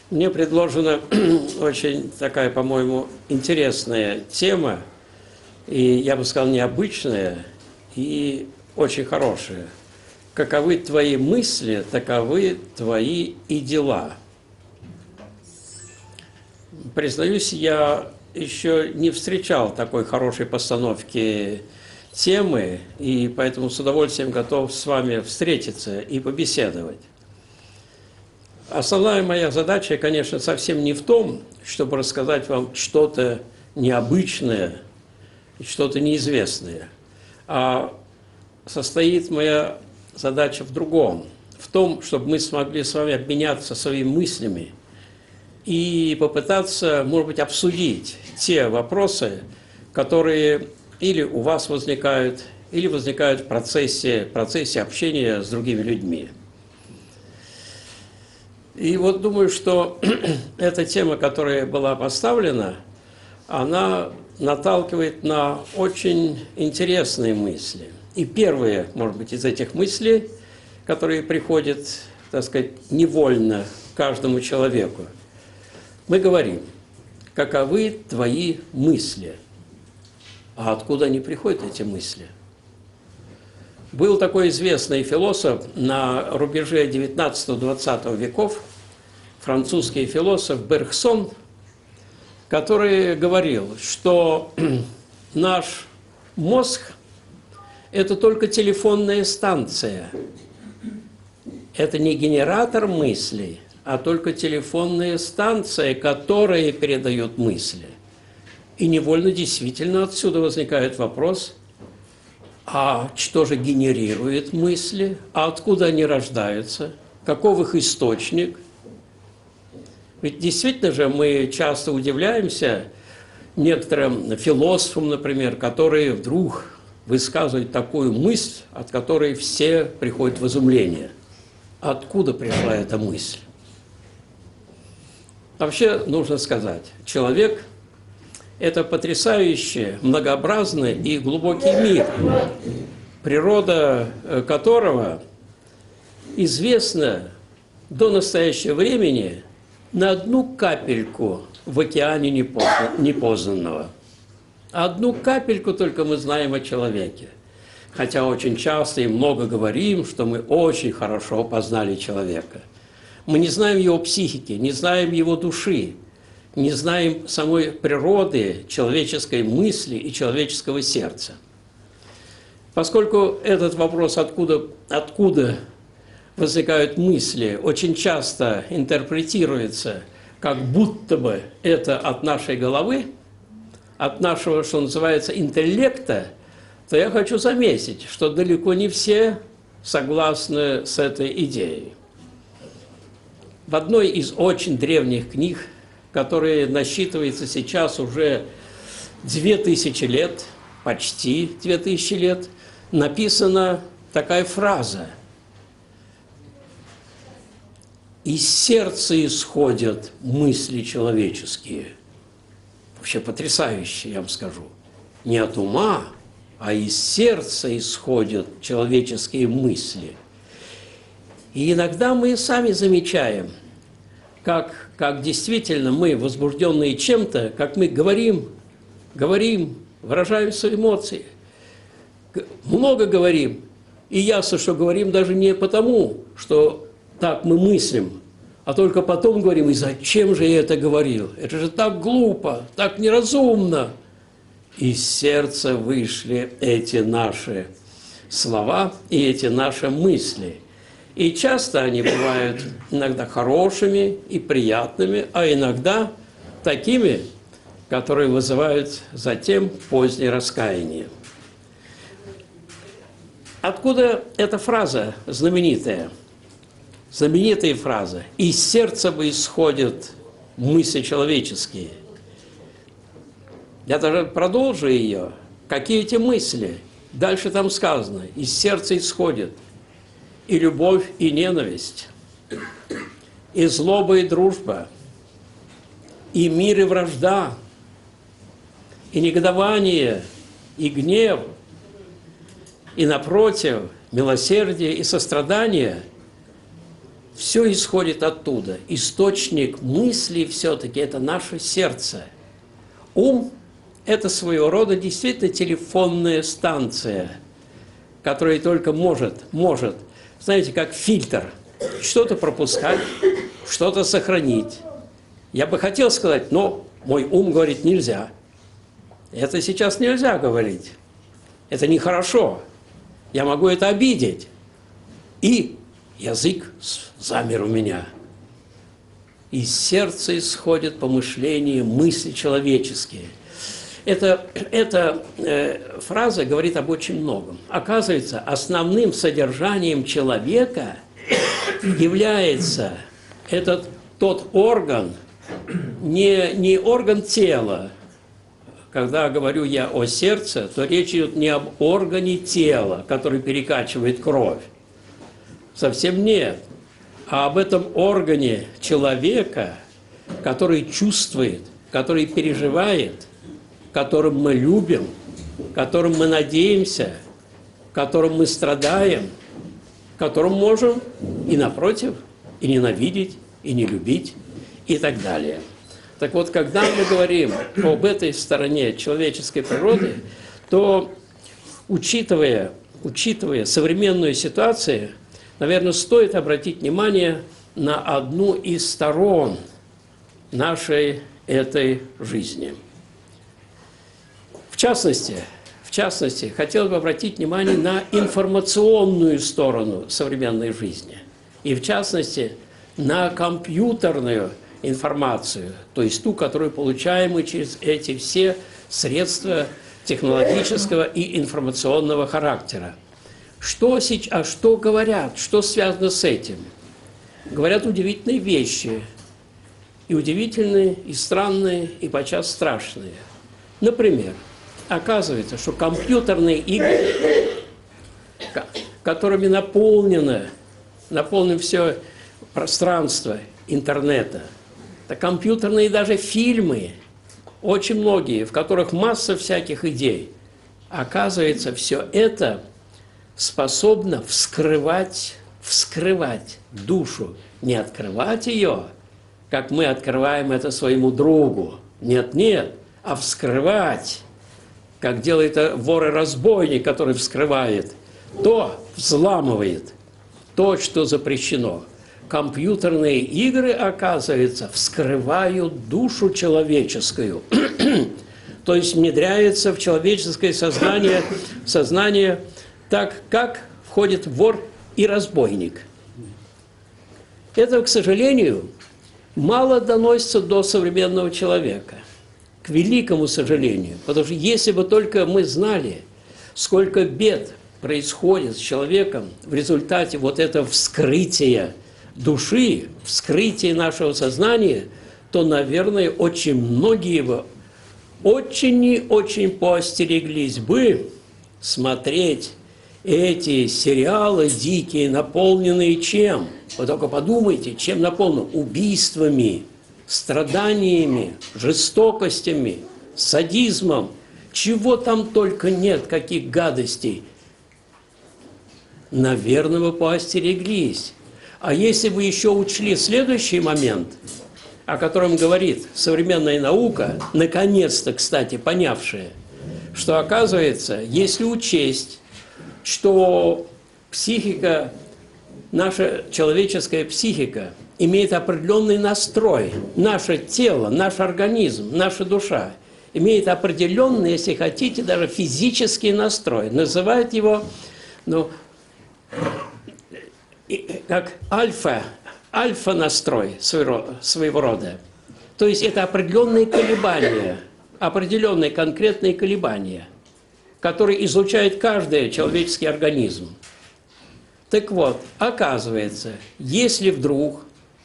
Мне предложена очень такая, по-моему, интересная тема, и, я бы сказал, необычная и очень хорошая. Каковы твои мысли, таковы твои и дела. Признаюсь, я еще не встречал такой хорошей постановки темы, и поэтому с удовольствием готов с вами встретиться и побеседовать. Основная моя задача, конечно, совсем не в том, чтобы рассказать вам что-то необычное, что-то неизвестное, а состоит моя задача в другом, в том, чтобы мы смогли с вами обменяться своими мыслями и попытаться, может быть, обсудить те вопросы, которые или у вас возникают, или возникают в процессе общения с другими людьми. И вот думаю, что эта тема, которая была поставлена, она наталкивает на очень интересные мысли. И первые, может быть, из этих мыслей, которые приходят, так сказать, невольно каждому человеку, мы говорим: каковы твои мысли? А откуда они приходят, эти мысли? Был такой известный философ на рубеже 19-20 веков, французский философ Бергсон, который говорил, что наш мозг – это только телефонная станция. Это не генератор мыслей, а только телефонная станция, которая передает мысли. И невольно действительно отсюда возникает вопрос: а что же генерирует мысли? А откуда они рождаются? Каков их источник? Ведь действительно же мы часто удивляемся некоторым философам, например, которые вдруг высказывают такую мысль, от которой все приходят в изумление. Откуда пришла эта мысль? Вообще, нужно сказать, человек – это потрясающий, многообразный и глубокий мир, природа которого известна до настоящего времени на одну капельку в океане непознанного. Одну капельку только мы знаем о человеке. Хотя очень часто и много говорим, что мы очень хорошо познали человека. Мы не знаем его психики, не знаем его души, не знаем самой природы человеческой мысли и человеческого сердца. Поскольку этот вопрос, откуда возникают мысли, очень часто интерпретируется, как будто бы это от нашей головы, от нашего, что называется, интеллекта, то я хочу заметить, что далеко не все согласны с этой идеей. В одной из очень древних книг, которая насчитывается сейчас уже 2000 лет, почти 2000 лет, написана такая фраза: «Из сердца исходят мысли человеческие». Вообще потрясающе, я вам скажу. Не от ума, а из сердца исходят человеческие мысли. И иногда мы сами замечаем, как действительно мы, возбужденные чем-то, как мы говорим, выражаем свои эмоции, много говорим. И ясно, что говорим даже не потому, что так мы мыслим, а только потом говорим: и зачем же я это говорил? Это же так глупо, так неразумно. Из сердца вышли эти наши слова и эти наши мысли. И часто они бывают иногда хорошими и приятными, а иногда такими, которые вызывают затем позднее раскаяние. Откуда эта фраза знаменитая? Знаменитая фраза: «Из сердца бы исходят мысли человеческие». Я даже продолжу ее. Какие эти мысли? Дальше там сказано: из сердца исходят и любовь, и ненависть, и злоба, и дружба, и мир, и вражда, и негодование, и гнев, и, напротив, милосердие и сострадание. Все исходит оттуда. Источник мысли все-таки – это наше сердце. Ум – это своего рода действительно телефонная станция, которая только может, знаете, как фильтр, что-то пропускать, что-то сохранить. Я бы хотел сказать, но мой ум говорит, нельзя. Это сейчас нельзя говорить. Это нехорошо. Я могу это обидеть. И язык замер у меня. Из сердца исходят помышления, мысли человеческие. Эта фраза говорит об очень многом. Оказывается, основным содержанием человека является тот орган, не орган тела. Когда говорю я о сердце, то речь идет не об органе тела, который перекачивает кровь. Совсем нет. А об этом органе человека, который чувствует, который переживает, которым мы любим, которым мы надеемся, которым мы страдаем, которым можем и напротив, и ненавидеть, и не любить, и так далее. Так вот, когда мы говорим об этой стороне человеческой природы, то, учитывая современную ситуацию, наверное, стоит обратить внимание на одну из сторон нашей этой жизни. В частности, хотел бы обратить внимание на информационную сторону современной жизни. И в частности, на компьютерную информацию, то есть ту, которую получаем мы через эти все средства технологического и информационного характера. Что говорят, что связано с этим? Говорят удивительные вещи, и удивительные, и странные, и подчас страшные. Например, оказывается, что компьютерные игры, которыми наполнено все пространство интернета, это компьютерные даже фильмы, очень многие, в которых масса всяких идей. Оказывается, все это способно вскрывать душу, не открывать ее, как мы открываем это своему другу. Нет, а вскрывать, как делает вор и разбойник, который вскрывает, то взламывает то, что запрещено. Компьютерные игры, оказывается, вскрывают душу человеческую, то есть внедряется в человеческое сознание так, как входит вор и разбойник. Это, к сожалению, мало доносится до современного человека. К великому сожалению. Потому что если бы только мы знали, сколько бед происходит с человеком в результате вот этого вскрытия души, вскрытия нашего сознания, то, наверное, очень многие бы очень и очень поостереглись бы смотреть эти сериалы дикие, наполненные чем? Вы только подумайте, чем наполнены? Убийствами, страданиями, жестокостями, садизмом. Чего там только нет, каких гадостей. Наверное, вы поостереглись. А если вы еще учли следующий момент, о котором говорит современная наука, наконец-то, кстати, понявшая, что, оказывается, если учесть, что психика, наша человеческая психика имеет определенный настрой, наше тело, наш организм, наша душа имеет определенный, если хотите, даже физический настрой. Называют его, как альфа-настрой своего рода. То есть это определенные колебания, определенные конкретные колебания, которые излучает каждый человеческий организм. Так вот, оказывается, если вдруг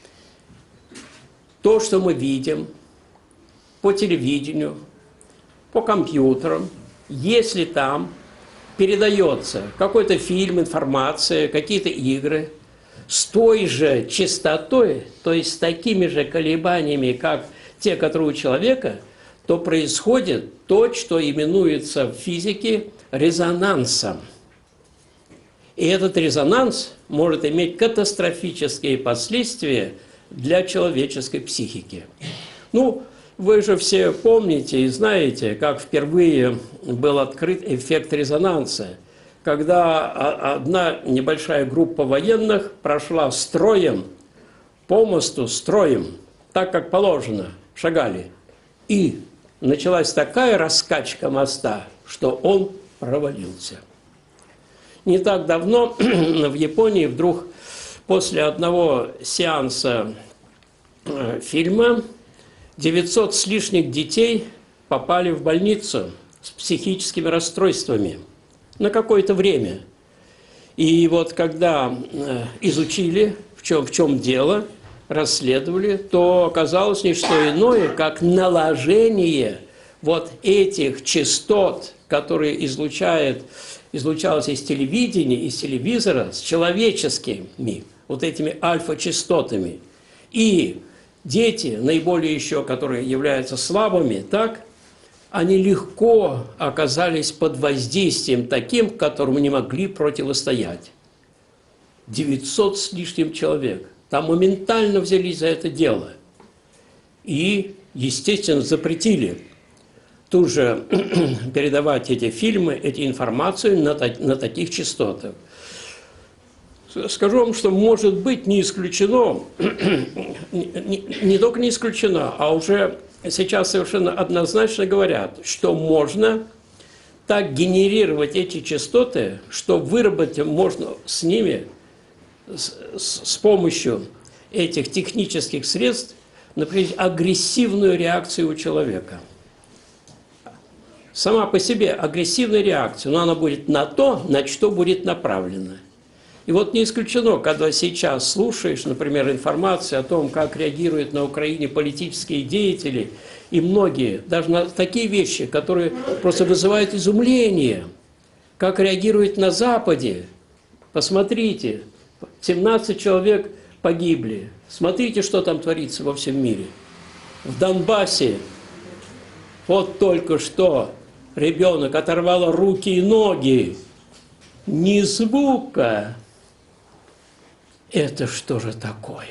то, что мы видим по телевидению, по компьютерам, если там передается какой-то фильм, информация, какие-то игры с той же частотой, то есть с такими же колебаниями, как те, которые у человека, то происходит то, что именуется в физике резонансом. И этот резонанс может иметь катастрофические последствия для человеческой психики. Ну, вы же все помните и знаете, как впервые был открыт эффект резонанса, когда одна небольшая группа военных прошла строем, по мосту строем, так как положено, шагали. И началась такая раскачка моста, что он провалился. Не так давно в Японии вдруг после одного сеанса фильма 900 с лишних детей попали в больницу с психическими расстройствами на какое-то время. И вот когда изучили, в чем дело, расследовали, то оказалось не что иное, как наложение вот этих частот, которые излучалось из телевидения, из телевизора, с человеческими, вот этими альфа-частотами. И дети, наиболее еще, которые являются слабыми, так, они легко оказались под воздействием таким, которому не могли противостоять. 900 с лишним человек. Там моментально взялись за это дело. И, естественно, запретили тут же передавать эти фильмы, эти информацию на таких частотах. Скажу вам, что, может быть, не исключено, не только не исключено, а уже сейчас совершенно однозначно говорят, что можно так генерировать эти частоты, что выработать можно с ними, с помощью этих технических средств, например, агрессивную реакцию у человека. Сама по себе агрессивная реакция, но она будет на то, на что будет направлена. И вот не исключено, когда сейчас слушаешь, например, информацию о том, как реагируют на Украине политические деятели, и многие, даже на такие вещи, которые просто вызывают изумление, как реагируют на Западе. Посмотрите, 17 человек погибли. Смотрите, что там творится во всем мире. В Донбассе вот только что ребенок оторвало руки и ноги. Ни звука. Это что же такое?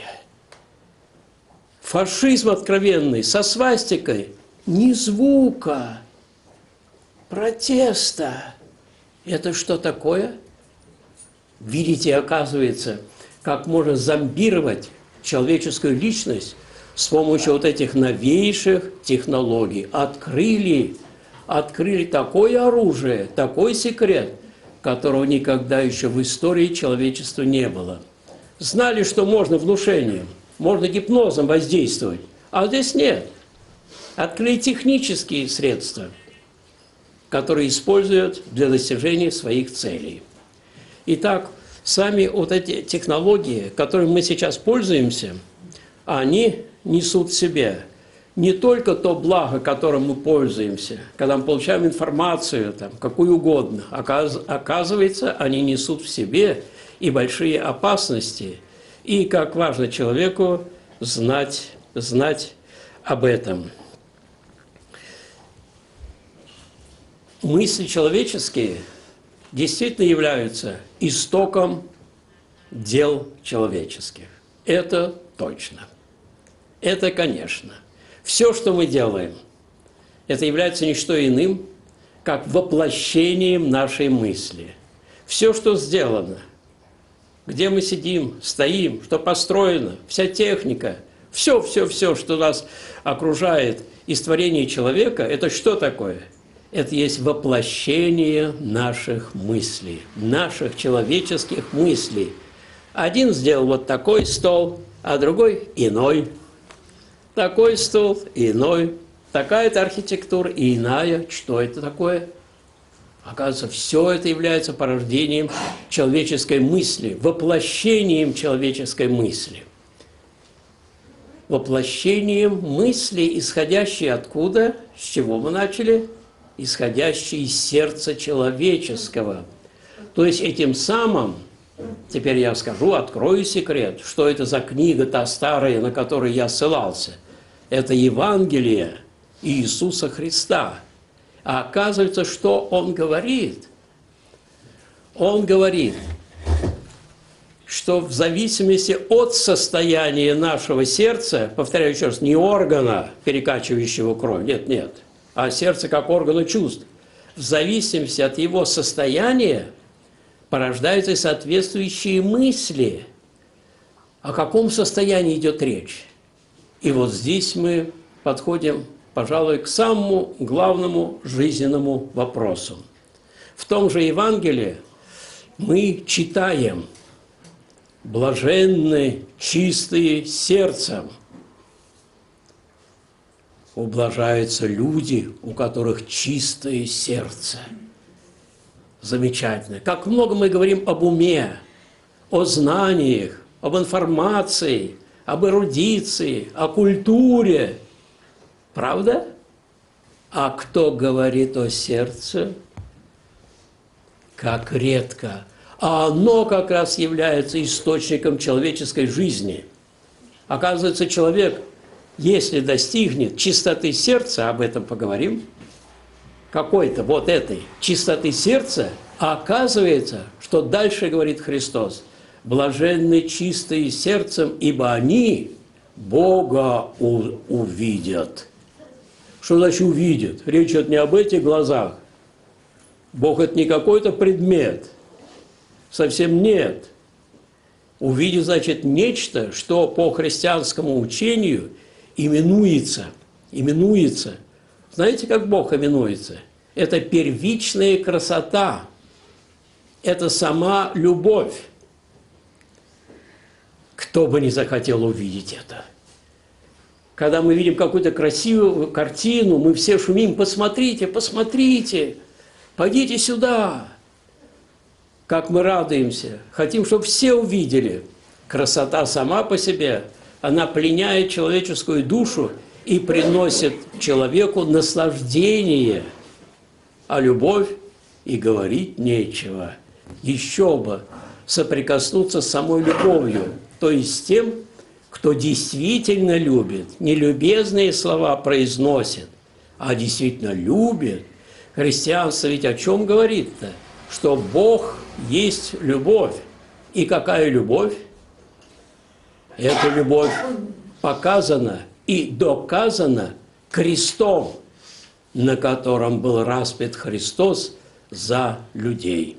Фашизм откровенный, со свастикой. Ни звука. Протеста. Это что такое? Видите, оказывается, как можно зомбировать человеческую личность с помощью вот этих новейших технологий. Открыли такое оружие, такой секрет, которого никогда еще в истории человечества не было. Знали, что можно внушением, можно гипнозом воздействовать, а здесь нет. Открыли технические средства, которые используют для достижения своих целей. Итак, сами вот эти технологии, которыми мы сейчас пользуемся, они несут в себе не только то благо, которым мы пользуемся, когда мы получаем информацию, там, какую угодно, оказывается, они несут в себе и большие опасности, и как важно человеку знать об этом. Мысли человеческие действительно являются истоком дел человеческих. Это точно. Это, конечно. Все, что мы делаем, это является не что иным, как воплощением нашей мысли. Все, что сделано, где мы сидим, стоим, что построено, вся техника, все, что нас окружает из творения человека, это что такое? Это есть воплощение наших мыслей, наших человеческих мыслей. Один сделал вот такой стол, а другой иной. Такой стол, иной. Такая-то архитектура и иная. Что это такое? Оказывается, все это является порождением человеческой мысли, воплощением человеческой мысли. Воплощением мысли, исходящей откуда? С чего мы начали? Исходящей из сердца человеческого. То есть этим самым, теперь я скажу, открою секрет, что это за книга та старая, на которую я ссылался. Это Евангелие Иисуса Христа. А оказывается, что Он говорит? Он говорит, что в зависимости от состояния нашего сердца, повторяю еще раз, не органа, перекачивающего кровь, нет, а сердце как органа чувств, в зависимости от его состояния порождаются соответствующие мысли. О каком состоянии идет речь? И вот здесь мы подходим, пожалуй, к самому главному жизненному вопросу. В том же Евангелии мы читаем: «Блаженны чистые сердцем». Ублажаются люди, у которых чистое сердце. Замечательно. Как много мы говорим об уме, о знаниях, об информации, об эрудиции, о культуре. Правда? А кто говорит о сердце? Как редко. А оно как раз является источником человеческой жизни. Оказывается, человек, если достигнет чистоты сердца, об этом поговорим, какой-то вот этой чистоты сердца, а оказывается, что дальше говорит Христос: «Блаженны чистые сердцем, ибо они Бога увидят». Что значит увидят? Речь идет не об этих глазах. Бог – это не какой-то предмет. Совсем нет. Увидеть значит нечто, что по христианскому учению именуется. Знаете, как Бог именуется? Это первичная красота. Это сама любовь. Кто бы не захотел увидеть это? Когда мы видим какую-то красивую картину, мы все шумим: посмотрите, посмотрите, пойдите сюда. Как мы радуемся, хотим, чтобы все увидели. Красота сама по себе, она пленяет человеческую душу и приносит человеку наслаждение. А любовь и говорить нечего. Еще бы соприкоснуться с самой любовью, то есть с тем, кто действительно любит, не любезные слова произносит, а действительно любит. Христианство ведь о чем говорит-то? Что Бог есть любовь. И какая любовь? Эта любовь показана и доказана крестом, на котором был распят Христос за людей.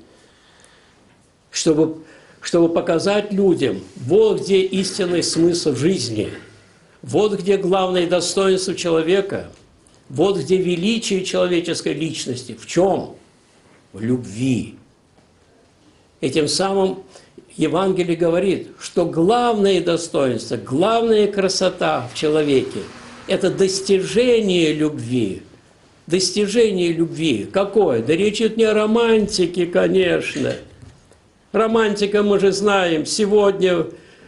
Чтобы показать людям, вот где истинный смысл жизни, вот где главное достоинство человека, вот где величие человеческой личности. В чем? В любви. И тем самым Евангелие говорит, что главное достоинство, главная красота в человеке – это достижение любви. Достижение любви. Какое? Да речь идет не о романтике, конечно. Романтика, мы же знаем, сегодня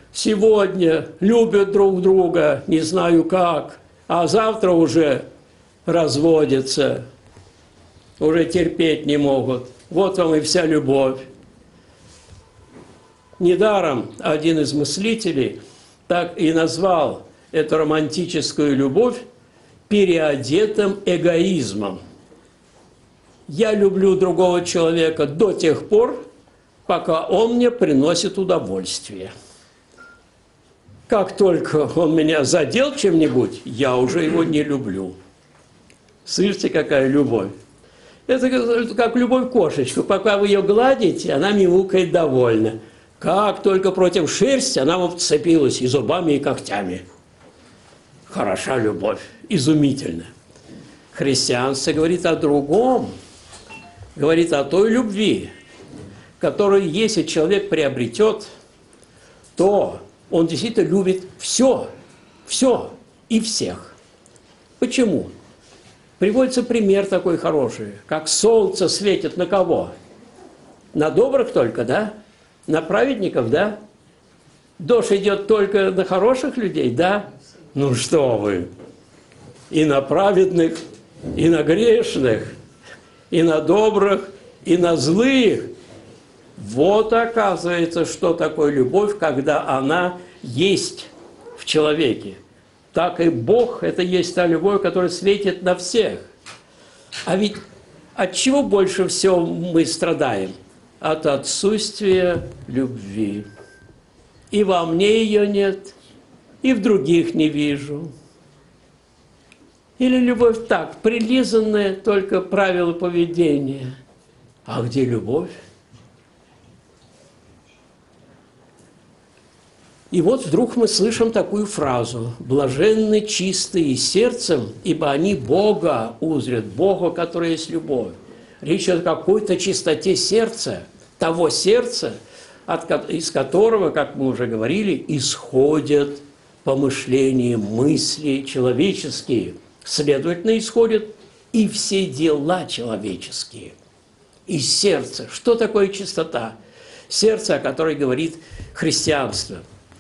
любят друг друга, не знаю как, а завтра уже разводятся, уже терпеть не могут. Вот вам и вся любовь. Недаром один из мыслителей так и назвал эту романтическую любовь переодетым эгоизмом. Я люблю другого человека до тех пор, пока он мне приносит удовольствие. Как только он меня задел чем-нибудь, я уже его не люблю. Слышите, какая любовь? Это как любовь кошечку. Пока вы ее гладите, она мяукает довольно. Как только против шерсти, она вам вцепилась и зубами, и когтями. Хороша любовь, изумительно. Христианство говорит о другом. Говорит о той любви, которую, если человек приобретет, то он действительно любит все и всех. Почему? Приводится пример такой хороший, как солнце светит на кого? На добрых только, да? На праведников, да? Дождь идет только на хороших людей, да? Ну что вы! И на праведных, и на грешных, и на добрых, и на злых. Вот оказывается, что такое любовь, когда она есть в человеке. Так и Бог – это есть та любовь, которая светит на всех. А ведь от чего больше всего мы страдаем? От отсутствия любви. и во мне ее нет, и в других не вижу. Или любовь так, прилизанная только правила поведения. А где любовь? И вот вдруг мы слышим такую фразу: «Блаженны чистые сердцем, ибо они Бога узрят», Бога, который есть любовь. Речь идет о какой-то чистоте сердца, того сердца, из которого, как мы уже говорили, исходят помышления, мысли человеческие. Следовательно, исходят и все дела человеческие. Из сердца. Что такое чистота? Сердце, о которой говорит христианство.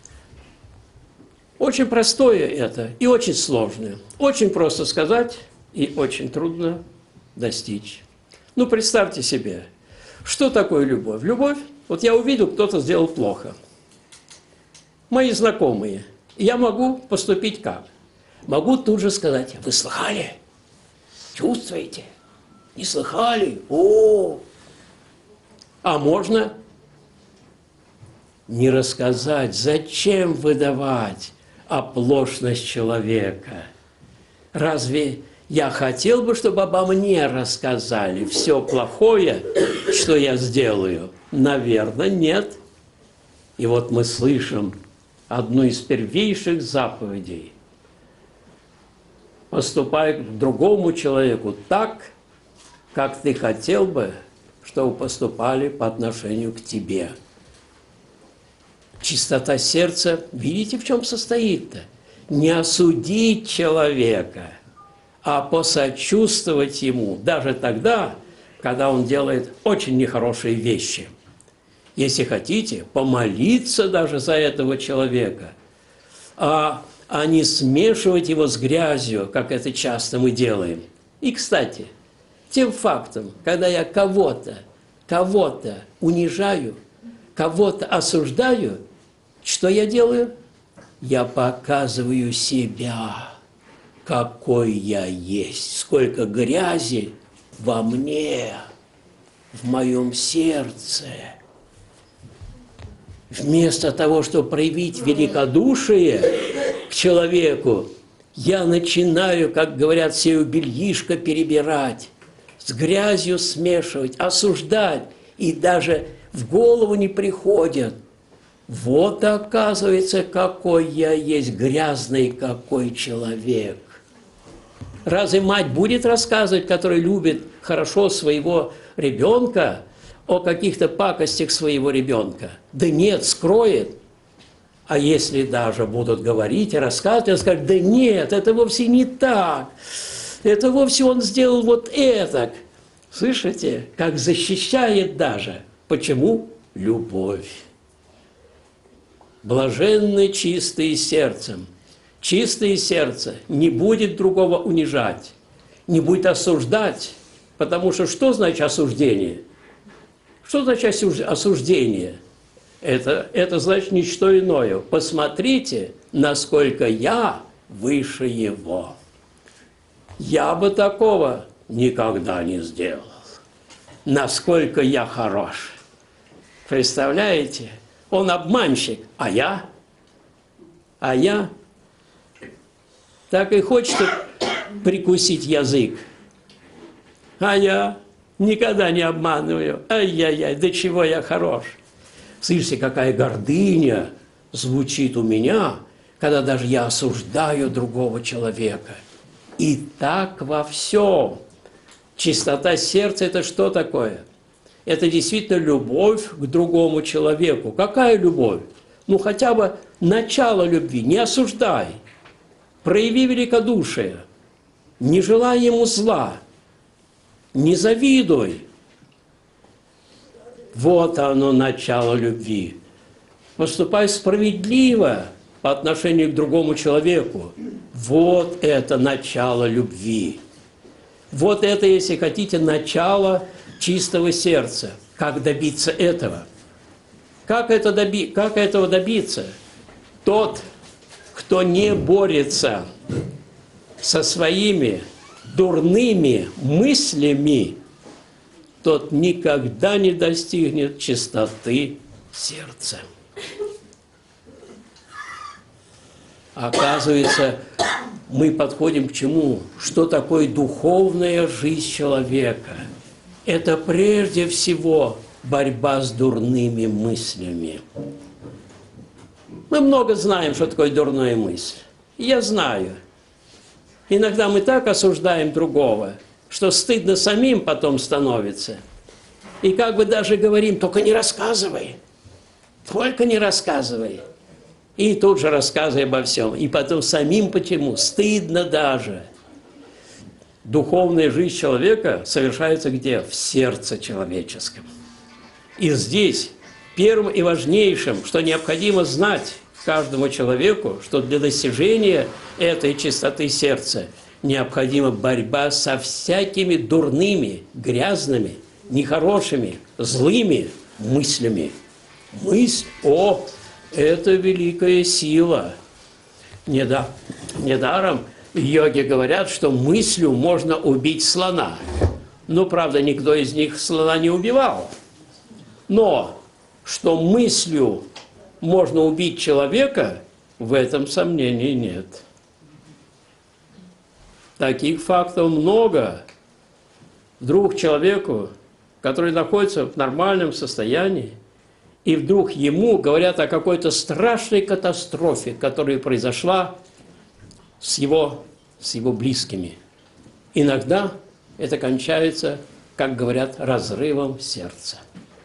Очень простое это и очень сложное. Очень просто сказать и очень трудно достичь. Ну, представьте себе, что такое любовь? Любовь, вот я увидел, кто-то сделал плохо. Мои знакомые. Я могу поступить как? Могу тут же сказать: вы слыхали? Чувствуете? Не слыхали? О! А можно не рассказать. Зачем выдавать оплошность человека? Разве я хотел бы, чтобы обо мне рассказали все плохое, что я сделаю? Наверное, нет. И вот мы слышим одну из первейших заповедей: поступай к другому человеку так, как ты хотел бы, чтобы поступали по отношению к тебе. Чистота сердца, видите, в чем состоит-то? Не осудить человека, а посочувствовать ему, даже тогда, когда он делает очень нехорошие вещи. Если хотите, помолиться даже за этого человека, а не смешивать его с грязью, как это часто мы делаем. И, кстати, тем фактом, когда я кого-то унижаю, кого-то осуждаю, что я делаю? Я показываю себя, какой я есть, сколько грязи во мне, в моем сердце. Вместо того, чтобы проявить великодушие к человеку, я начинаю, как говорят, сею бельишко перебирать, с грязью смешивать, осуждать, и даже в голову не приходит. Вот, оказывается, какой я есть, грязный какой человек. Разве мать будет рассказывать, которая любит хорошо своего ребенка, о каких-то пакостях своего ребенка? Да нет, скроет. А если даже будут говорить и рассказывать, он скажет: да нет, это вовсе не так. Это вовсе он сделал вот это. Слышите, как защищает даже. Почему? Любовь. Блаженны чистые сердцем. Чистое сердце не будет другого унижать, не будет осуждать. Потому что значит осуждение? Что значит осуждение? Это значит не что иное. Посмотрите, насколько я выше его. Я бы такого никогда не сделал. Насколько я хорош. Представляете? Он обманщик, а я так и хочет прикусить язык. А я никогда не обманываю. Ай-яй-яй, до чего я хорош. Слышите, какая гордыня звучит у меня, когда даже я осуждаю другого человека. И так во всем. Чистота сердца – это что такое? Это действительно любовь к другому человеку. Какая любовь? Ну, хотя бы начало любви. Не осуждай. Прояви великодушие. Не желай ему зла. Не завидуй. Вот оно, начало любви. Поступай справедливо по отношению к другому человеку. Вот это начало любви. Вот это, если хотите, начало чистого сердца. Как добиться этого? Как этого добиться? Тот, кто не борется со своими дурными мыслями, тот никогда не достигнет чистоты сердца. Оказывается, мы подходим к чему? Что такое духовная жизнь человека? Это прежде всего борьба с дурными мыслями. Мы много знаем, что такое дурная мысль. Я знаю. Иногда мы так осуждаем другого, что стыдно самим потом становится. И как бы даже говорим, только не рассказывай. Только не рассказывай. И тут же рассказывай обо всем. И потом самим почему? Стыдно даже. Духовная жизнь человека совершается где? В сердце человеческом. И здесь первым и важнейшим, что необходимо знать каждому человеку, что для достижения этой чистоты сердца необходима борьба со всякими дурными, грязными, нехорошими, злыми мыслями. Мысль, это великая сила. Недаром йоги говорят, что мыслью можно убить слона. Ну, правда, никто из них слона не убивал. Но что мыслью можно убить человека, в этом сомнений нет. Таких фактов много. Вдруг человеку, который находится в нормальном состоянии, и вдруг ему говорят о какой-то страшной катастрофе, которая произошла с его близкими. Иногда это кончается, как говорят, разрывом сердца.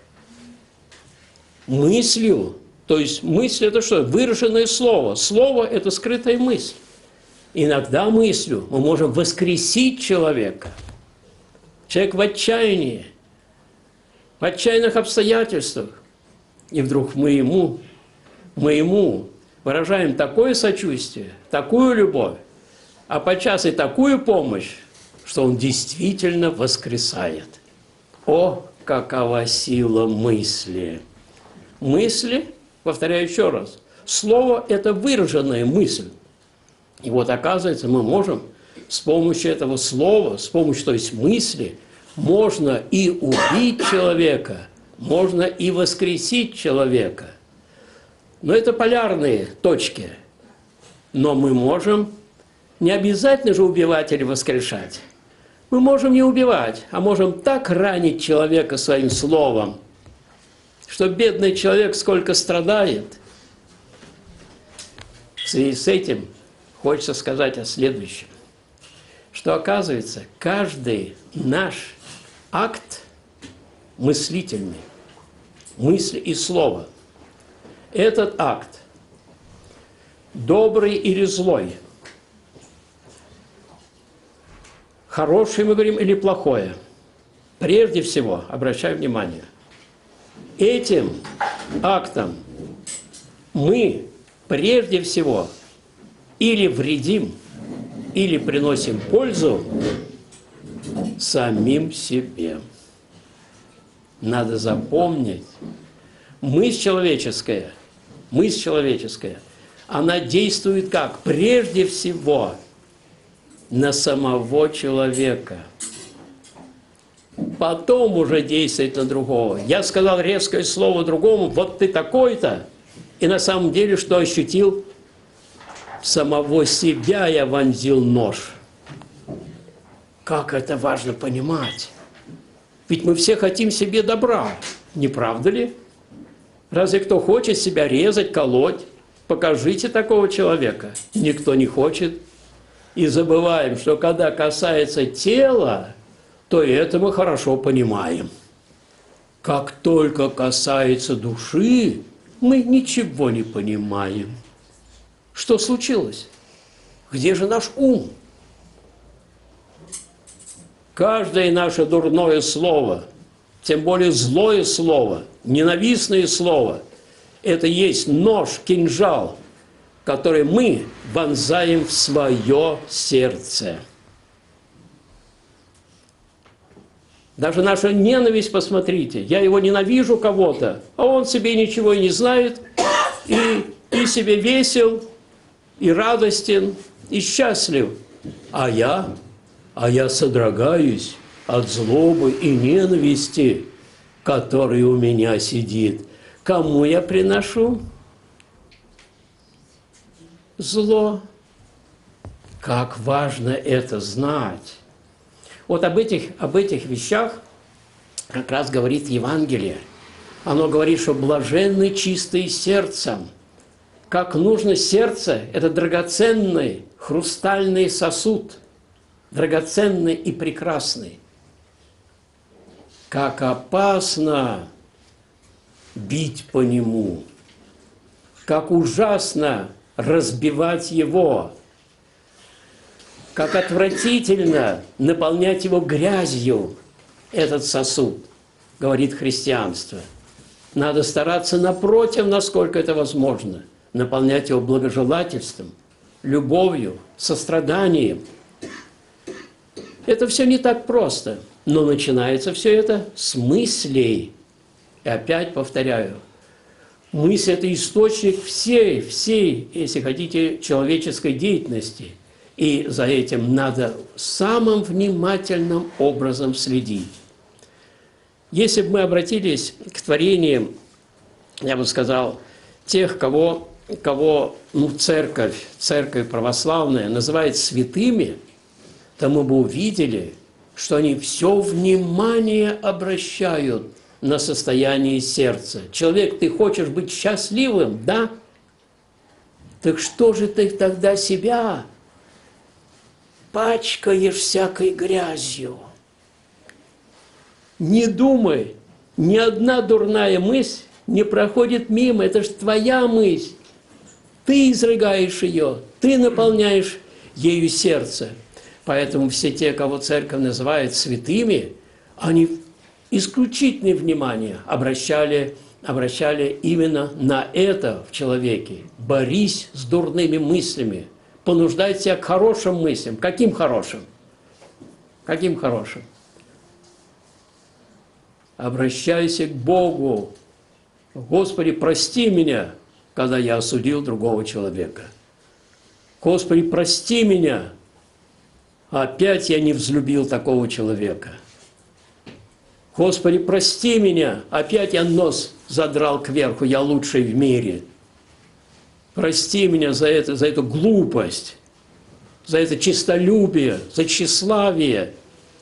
Мыслью, то есть мысль – это что? Выраженное слово. Слово – это скрытая мысль. Иногда мыслью мы можем воскресить человека. Человек в отчаянии, в отчаянных обстоятельствах. И вдруг мы ему выражаем такое сочувствие, такую любовь, а подчас и такую помощь, что он действительно воскресает. О, какова сила мысли! Мысли, повторяю еще раз, слово – это выраженная мысль. И вот, оказывается, мы можем с помощью этого слова, с помощью, то есть мысли, можно и убить человека, можно и воскресить человека. Но это полярные точки. Но мы можем, не обязательно же убивать или воскрешать. Мы можем не убивать, а можем так ранить человека своим словом, что бедный человек сколько страдает. В связи с этим хочется сказать о следующем. Что, оказывается, каждый наш акт мыслительный, мысль и слово, этот акт, добрый или злой, хорошее мы говорим или плохое, прежде всего, обращаю внимание, этим актом мы прежде всего или вредим, или приносим пользу самим себе. Надо запомнить, мысль человеческая, она действует как? Прежде всего на самого человека. Потом уже действует на другого. Я сказал резкое слово другому, вот ты такой-то, и на самом деле что ощутил? Самого себя я вонзил нож. Как это важно понимать. Ведь мы все хотим себе добра, не правда ли? Разве кто хочет себя резать, колоть? Покажите такого человека. Никто не хочет. И забываем, что когда касается тела, то и это мы хорошо понимаем. Как только касается души, мы ничего не понимаем. Что случилось? Где же наш ум? Каждое наше дурное слово, тем более злое слово, ненавистное слово, это есть нож, кинжал, который мы вонзаем в свое сердце. Даже наша ненависть, посмотрите, я его ненавижу кого-то, а он себе ничего и не знает, и себе весел, и радостен, и счастлив. А я содрогаюсь от злобы и ненависти, который у меня сидит. Кому я приношу? зло. Как важно это знать. Вот об этих вещах как раз говорит Евангелие. Оно говорит, что блаженны чистые сердцем. Как нужно сердце – это драгоценный хрустальный сосуд, драгоценный и прекрасный. Как опасно бить по нему, как ужасно разбивать его, как отвратительно наполнять его грязью, этот сосуд, говорит христианство. Надо стараться напротив, насколько это возможно, наполнять его благожелательством, любовью, состраданием. Это все не так просто, но начинается все это с мыслей. И опять повторяю, мысль – это источник всей, если хотите, человеческой деятельности. И за этим надо самым внимательным образом следить. Если бы мы обратились к творениям, я бы сказал, тех, кого церковь православная называет святыми, то мы бы увидели, что они все внимание обращают на состояние сердца. Человек, ты хочешь быть счастливым, да? Так что же ты тогда себя пачкаешь всякой грязью? Не думай, ни одна дурная мысль не проходит мимо, это же твоя мысль. Ты изрыгаешь ее, ты наполняешь ею сердце. Поэтому все те, кого церковь называет святыми, они исключительное внимание обращали именно на это в человеке. Борись с дурными мыслями, понуждай себя к хорошим мыслям. Каким хорошим? Каким хорошим? Обращайся к Богу. Господи, прости меня, когда я осудил другого человека. Господи, прости меня, опять я не взлюбил такого человека. Господи, прости меня, опять я нос задрал кверху, я лучший в мире. Прости меня за эту глупость, за это честолюбие, за тщеславие.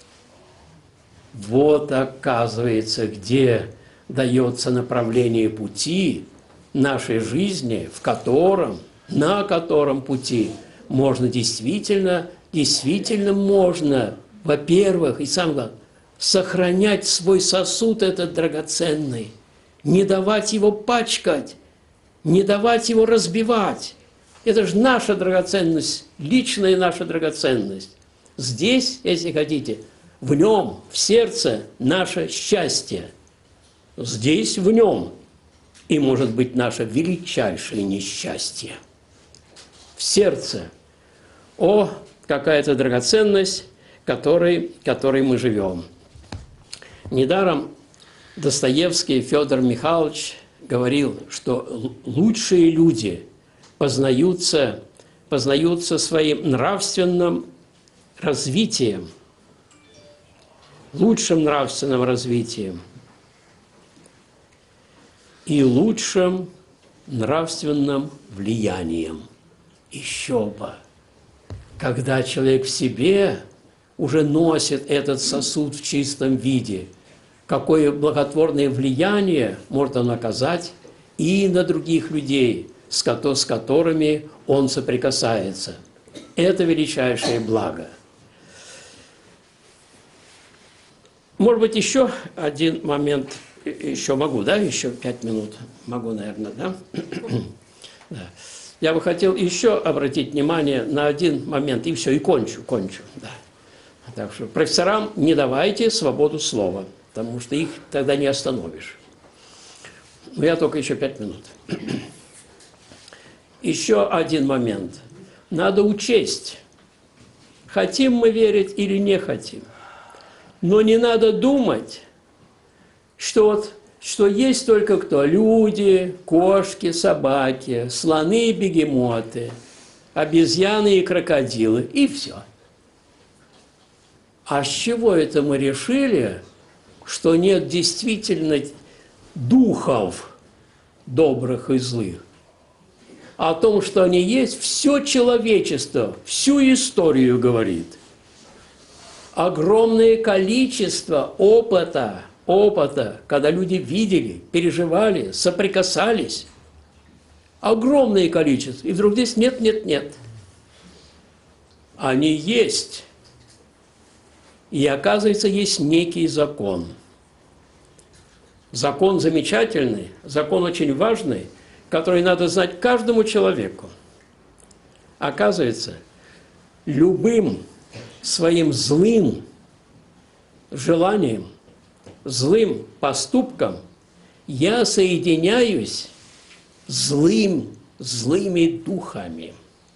Вот, оказывается, где дается направление пути нашей жизни, на котором пути можно действительно можно, во-первых, и самое главное, сохранять свой сосуд этот драгоценный, не давать его пачкать, не давать его разбивать. Это же наша драгоценность, личная наша драгоценность. Здесь, если хотите, в нем, в сердце наше счастье. Здесь, в нем, и может быть наше величайшее несчастье. В сердце. О, какая-то драгоценность, которой мы живем. Недаром Достоевский Федор Михайлович говорил, что лучшие люди познаются своим нравственным развитием, лучшим нравственным развитием и лучшим нравственным влиянием. Еще бы, когда человек в себе уже носит этот сосуд в чистом виде, какое благотворное влияние может он оказать и на других людей, с которыми он соприкасается. Это величайшее благо. Может быть, еще один момент, еще могу, да? Еще 5 минут могу, наверное, да? Да. Я бы хотел еще обратить внимание на один момент, и все, и кончу, да. Так что профессорам не давайте свободу слова, потому что их тогда не остановишь. Но я только еще 5 минут. Еще один момент. Надо учесть, хотим мы верить или не хотим. Но не надо думать, что есть только кто? Люди, кошки, собаки, слоны и бегемоты, обезьяны и крокодилы, и все. А с чего это мы решили, что нет действительно духов добрых и злых? о том, что они есть, все человечество, всю историю говорит. Огромное количество опыта, когда люди видели, переживали, соприкасались. Огромное количество. И вдруг здесь нет, нет, нет. Они есть. И оказывается, есть некий закон. Закон замечательный, закон очень важный, который надо знать каждому человеку. Оказывается, любым своим злым желанием, злым поступком я соединяюсь с злыми духами.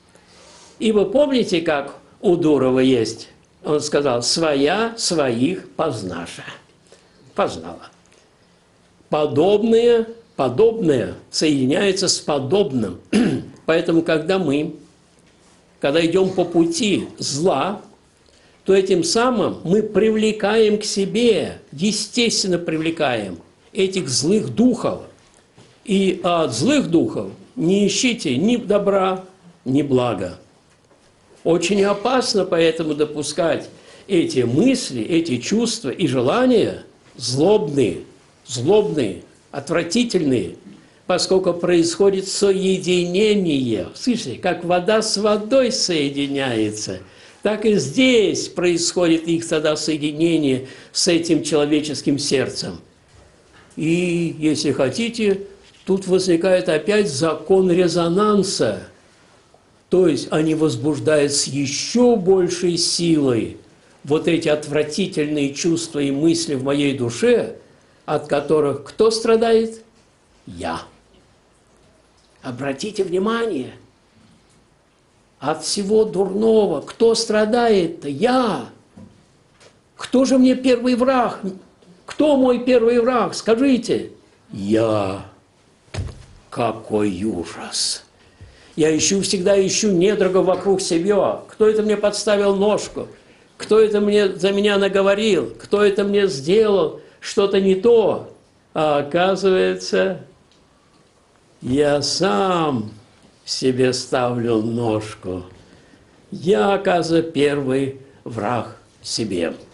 И вы помните, как у Дурова есть? Он сказал: «Своя своих познаша». Познала. Подобное соединяется с подобным. Поэтому, когда идем по пути зла, то этим самым мы привлекаем к себе, естественно привлекаем этих злых духов. И от злых духов не ищите ни добра, ни блага. Очень опасно поэтому допускать эти мысли, эти чувства и желания злобные, отвратительные, поскольку происходит соединение. Слышите, как вода с водой соединяется, так и здесь происходит их тогда соединение с этим человеческим сердцем. И, если хотите, тут возникает опять закон резонанса. То есть они возбуждают с еще большей силой вот эти отвратительные чувства и мысли в моей душе, от которых кто страдает? Я. Обратите внимание, от всего дурного кто страдает-то? Я. Кто же мне первый враг? Кто мой первый враг? Скажите. Я. Какой ужас! Я всегда ищу недруга вокруг себя. Кто это мне подставил ножку? Кто это за меня наговорил? Кто это мне сделал что-то не то? А оказывается, я сам себе ставлю ножку. Я, оказывается, первый враг себе.